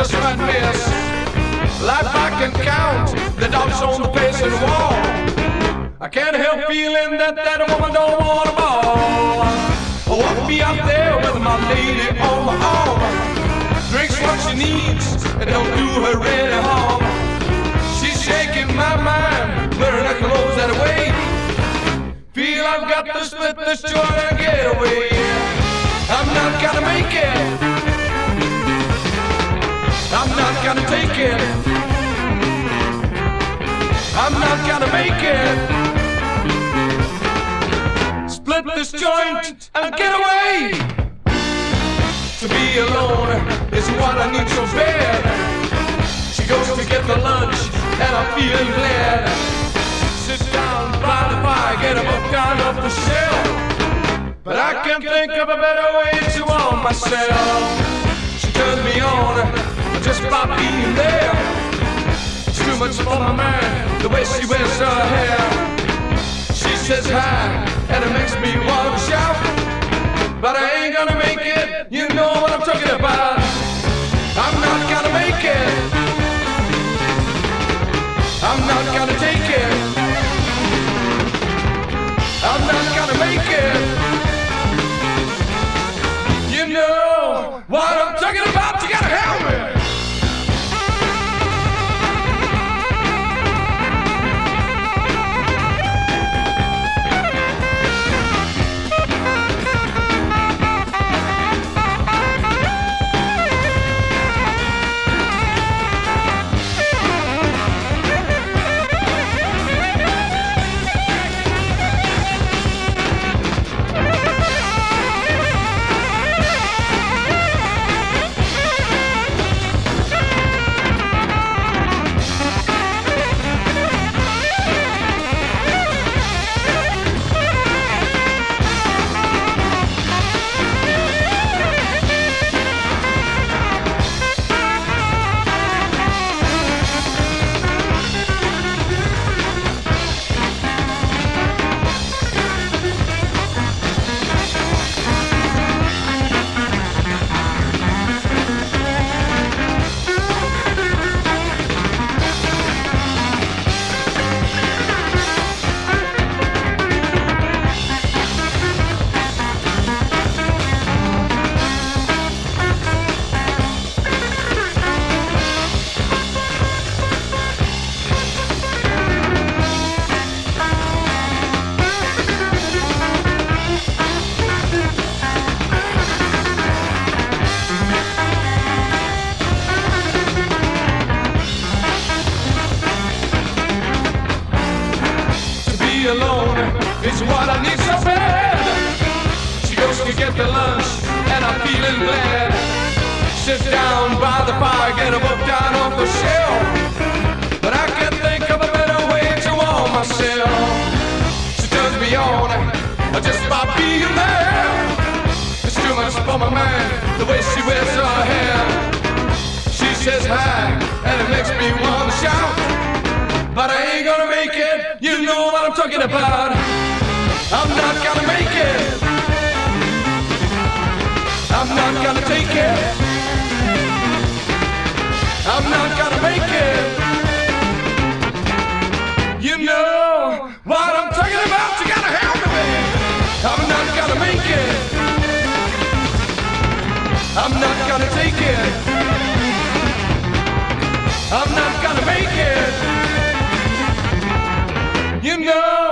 just might miss. Life I can count, the dots on the face of the wall. I can't help feeling that that woman don't want a ball. Walk me out there with my lady on my arm. Drinks what she needs and don't do her any harm. She's shaking my mind, but her neck close that way. Feel I've got to split this joint and get away. I'm not gonna make it. I'm not gonna take it. I'm not gonna make it. Split this joint and get away. To be alone is what I need so bad. She goes to get the lunch and I'm feeling glad. Sit down by the fire, get a book down off the shelf. But I can't think of a better way to warm myself. She turns me on just by being there. It's too much for my man, the way she wears her hair. She says hi, and it makes me want to shout. But I ain't gonna make it, you know what I'm talking about. I'm not gonna make it. I'm not gonna take it. I'm not gonna make it. You know what I'm talking about, you gotta help me. Alone is what I need so bad. She goes to get the lunch and I'm feeling glad. Sit down by the fire, get a book down off the shelf. But I can't think of a better way to warm myself. She turns me on just by being there. It's too much for my man, the way she wears her hair. She says hi and it makes me want to shout. But I ain't gonna make it, you know what I'm talking about. I'm not gonna make it. I'm not gonna take it. I'm not gonna make it. You know what I'm talking about, you gotta help me, baby. I'm not gonna make it. I'm not gonna take it. I'm not gonna make it. You know